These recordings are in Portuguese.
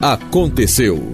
Aconteceu.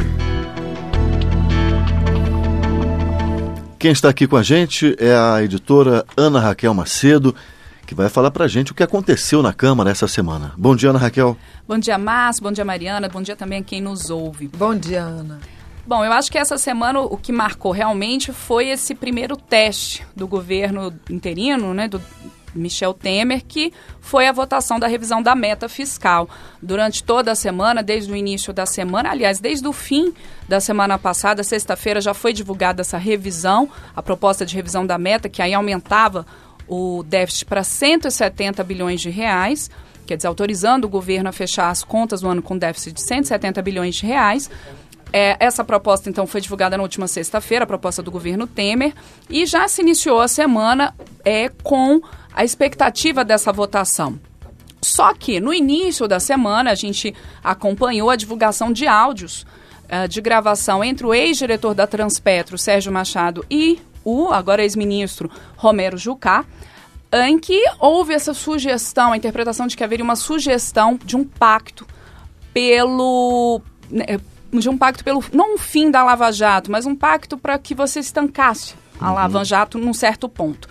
Quem está aqui com a gente é a editora Ana Raquel Macedo, que vai falar para a gente o que aconteceu na Câmara essa semana. Bom dia, Ana Raquel. Bom dia, Márcio. Bom dia, Mariana. Bom dia também a quem nos ouve. Bom dia, Ana. Bom, eu acho que essa semana o que marcou realmente foi esse primeiro teste do governo interino, né, do Michel Temer, que foi a votação da revisão da meta fiscal. Durante toda a semana, desde o início da semana, aliás, desde o fim da semana passada, sexta-feira, já foi divulgada essa revisão, a proposta de revisão da meta, que aí aumentava o déficit para 170 bilhões de reais, quer dizer, autorizando o governo a fechar as contas do ano com déficit de 170 bilhões de reais. Essa proposta, então, foi divulgada na última sexta-feira, a proposta do governo Temer, e já se iniciou a semana com a expectativa dessa votação. Só que, no início da semana, a gente acompanhou a divulgação de áudios de gravação entre o ex-diretor da Transpetro, Sérgio Machado, e o agora ex-ministro Romero Jucá, em que houve essa sugestão, a interpretação de que haveria uma sugestão de um pacto pelo não um fim da Lava Jato, mas um pacto para que você estancasse a Lava Jato num certo ponto.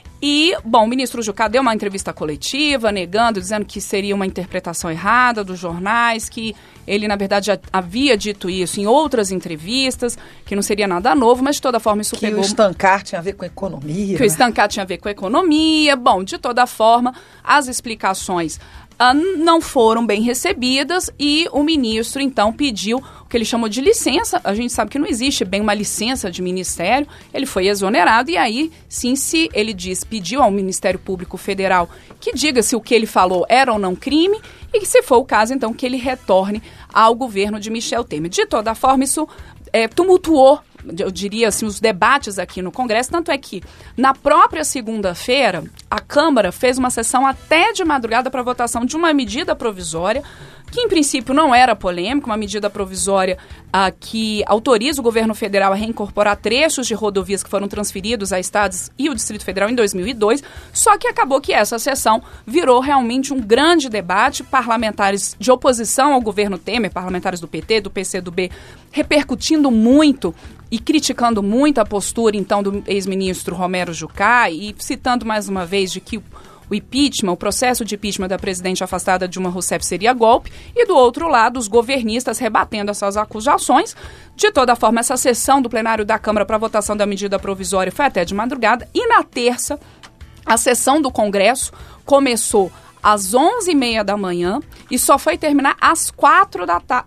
E, bom, o ministro Jucá deu uma entrevista coletiva, negando, dizendo que seria uma interpretação errada dos jornais, que ele, na verdade, já havia dito isso em outras entrevistas, que não seria nada novo, mas de toda forma isso pegou... Que o estancar tinha a ver com economia. Que o estancar tinha a ver com economia. Bom, de toda forma, as explicações não foram bem recebidas e o ministro, então, pediu o que ele chamou de licença. A gente sabe que não existe bem uma licença de ministério. Ele foi exonerado e aí, sim, se ele pediu ao Ministério Público Federal que diga se o que ele falou era ou não crime e que, se for o caso, então, que ele retorne ao governo de Michel Temer. De toda forma, isso tumultuou, eu diria assim, os debates aqui no Congresso, tanto é que na própria segunda-feira a Câmara fez uma sessão até de madrugada para votação de uma medida provisória que em princípio não era polêmica, uma medida provisória que autoriza o governo federal a reincorporar trechos de rodovias que foram transferidos a estados e o Distrito Federal em 2002, só que acabou que essa sessão virou realmente um grande debate, parlamentares de oposição ao governo Temer, parlamentares do PT, do PCdoB, repercutindo muito e criticando muito a postura, então, do ex-ministro Romero Jucá e citando mais uma vez de que o impeachment, o processo de impeachment da presidente afastada Dilma Rousseff seria golpe, e do outro lado, os governistas rebatendo essas acusações. De toda forma, essa sessão do plenário da Câmara para votação da medida provisória foi até de madrugada, e na terça, a sessão do Congresso começou às 11h30 da manhã e só foi terminar às 4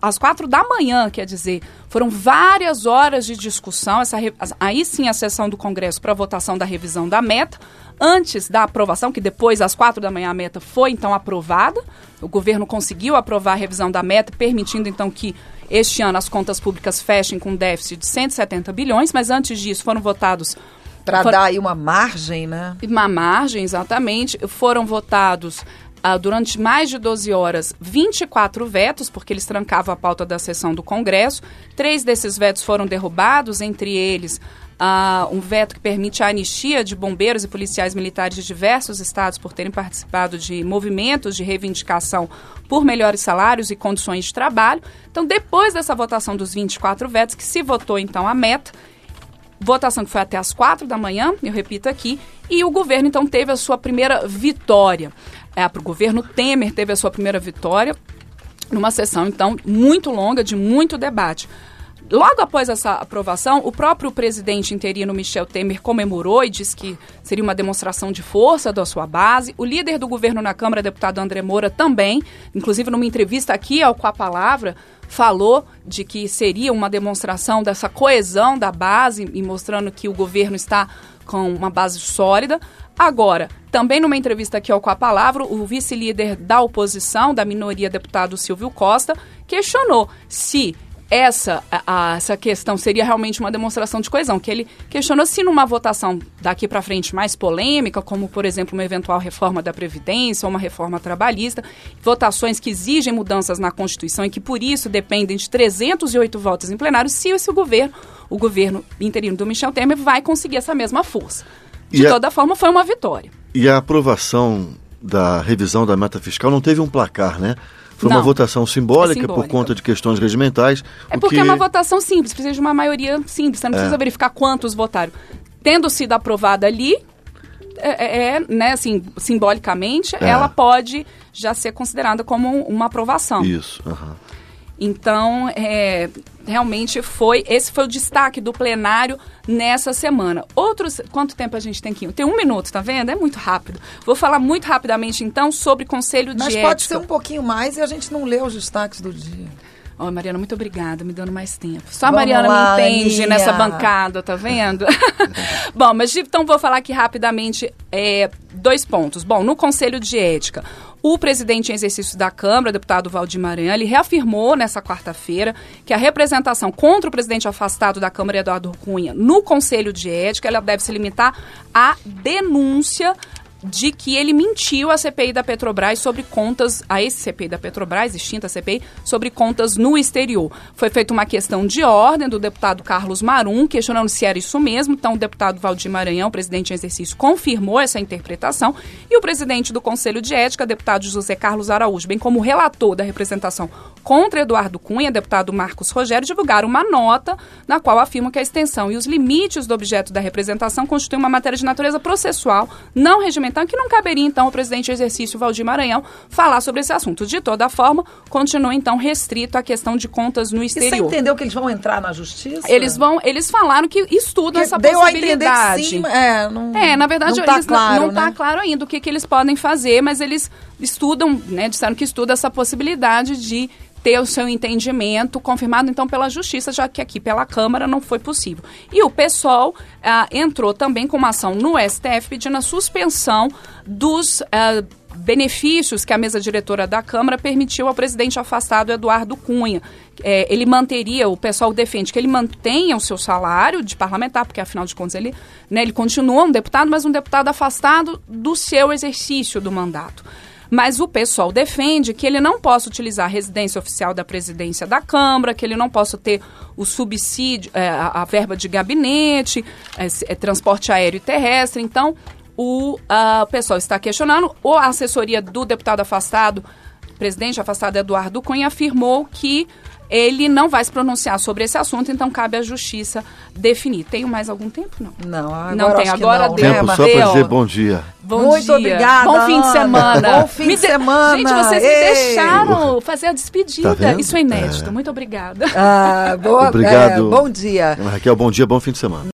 da manhã, quer dizer, foram várias horas de discussão, aí sim a sessão do Congresso para votação da revisão da meta, antes da aprovação, que depois, às 4 da manhã, a meta foi, então, aprovada. O governo conseguiu aprovar a revisão da meta, permitindo, então, que este ano as contas públicas fechem com um déficit de 170 bilhões, mas antes disso foram votados... Para dar aí uma margem, né? Uma margem, exatamente. Foram votados... durante mais de 12 horas, 24 vetos, porque eles trancavam a pauta da sessão do Congresso. 3 desses vetos foram derrubados, entre eles um veto que permite a anistia de bombeiros e policiais militares de diversos estados por terem participado de movimentos de reivindicação por melhores salários e condições de trabalho. Então, depois dessa votação dos 24 vetos, que se votou, então, a meta, votação que foi até às 4 da manhã, eu repito aqui, e o governo, então, teve a sua primeira vitória. Para o governo Temer teve a sua primeira vitória numa sessão, então, muito longa, de muito debate. Logo após essa aprovação, o próprio presidente interino Michel Temer comemorou e disse que seria uma demonstração de força da sua base. O líder do governo na Câmara, deputado André Moura, também, inclusive numa entrevista aqui ao Com a Palavra, falou de que seria uma demonstração dessa coesão da base e mostrando que o governo está com uma base sólida. Agora, também numa entrevista aqui ao Com a Palavra, o vice-líder da oposição, da minoria, deputado Silvio Costa, questionou se essa questão seria realmente uma demonstração de coesão, que ele questionou se numa votação daqui para frente mais polêmica, como, por exemplo, uma eventual reforma da Previdência ou uma reforma trabalhista, votações que exigem mudanças na Constituição e que, por isso, dependem de 308 votos em plenário, se o governo interino do Michel Temer vai conseguir essa mesma força. De toda forma, foi uma vitória. E a aprovação da revisão da meta fiscal não teve um placar, né? Foi Não, uma votação simbólica por simbólica. conta de questões regimentais. É porque é uma votação simples, precisa de uma maioria simples, você não precisa verificar quantos votaram. Tendo sido aprovada ali, né, assim, simbolicamente, ela pode já ser considerada como uma aprovação. Isso, aham. Então, realmente esse foi o destaque do plenário nessa semana. Quanto tempo a gente tem aqui? Tem 1 minuto, tá vendo? É muito rápido. Vou falar muito rapidamente, então, sobre Conselho de Ética. Mas pode ser um pouquinho mais e a gente não lê os destaques do dia. Oh, Mariana, muito obrigada, me dando mais tempo. Só a Vamos Mariana lá, me entende Aninha. nessa bancada, tá vendo? Bom, mas então vou falar aqui rapidamente 2 pontos. Bom, no Conselho de Ética, o presidente em exercício da Câmara, deputado Valdir Maranhão, ele reafirmou nessa quarta-feira que a representação contra o presidente afastado da Câmara, Eduardo Cunha, no Conselho de Ética, ela deve se limitar à denúncia de que ele mentiu à CPI da Petrobras sobre contas, a esse CPI da Petrobras, extinta CPI, sobre contas no exterior. Foi feita uma questão de ordem do deputado Carlos Marum, questionando se era isso mesmo. Então, o deputado Valdir Maranhão, presidente em exercício, confirmou essa interpretação. E o presidente do Conselho de Ética, deputado José Carlos Araújo, bem como o relator da representação contra Eduardo Cunha, deputado Marcos Rogério, divulgaram uma nota na qual afirmam que a extensão e os limites do objeto da representação constituem uma matéria de natureza processual, não regimentar, que não caberia, então, ao presidente em exercício, Valdir Maranhão, falar sobre esse assunto. De toda forma, continua, então, restrito à questão de contas no exterior. E você entendeu que eles vão entrar na justiça? Eles falaram que estudam essa possibilidade. Sim, na verdade, não tá eles claro, não está claro ainda o que eles podem fazer, mas eles estudam, né, disseram que estudam essa possibilidade de ter o seu entendimento confirmado, então, pela Justiça, já que aqui pela Câmara não foi possível. E o PSOL entrou também com uma ação no STF pedindo a suspensão dos benefícios que a mesa diretora da Câmara permitiu ao presidente afastado Eduardo Cunha. Ele manteria, o PSOL defende que ele mantenha o seu salário de parlamentar, porque afinal de contas ele continua um deputado, mas um deputado afastado do seu exercício do mandato. Mas o PSOL defende que ele não possa utilizar a residência oficial da presidência da Câmara, que ele não possa ter o subsídio, a verba de gabinete, transporte aéreo e terrestre. Então, o PSOL está questionando. A assessoria do deputado afastado, presidente afastado Eduardo Cunha, afirmou que ele não vai se pronunciar sobre esse assunto, então cabe à Justiça definir. Tenho mais algum tempo? Não. Não, agora não tem. Agora não, deu. Tempo só para dizer bom dia. Muito obrigada. Bom fim de semana. Bom fim de semana. Gente, vocês me deixaram fazer a despedida. Tá vendo? Isso é inédito. Muito obrigada. Boa, Obrigado. bom dia. Raquel, bom dia, bom fim de semana.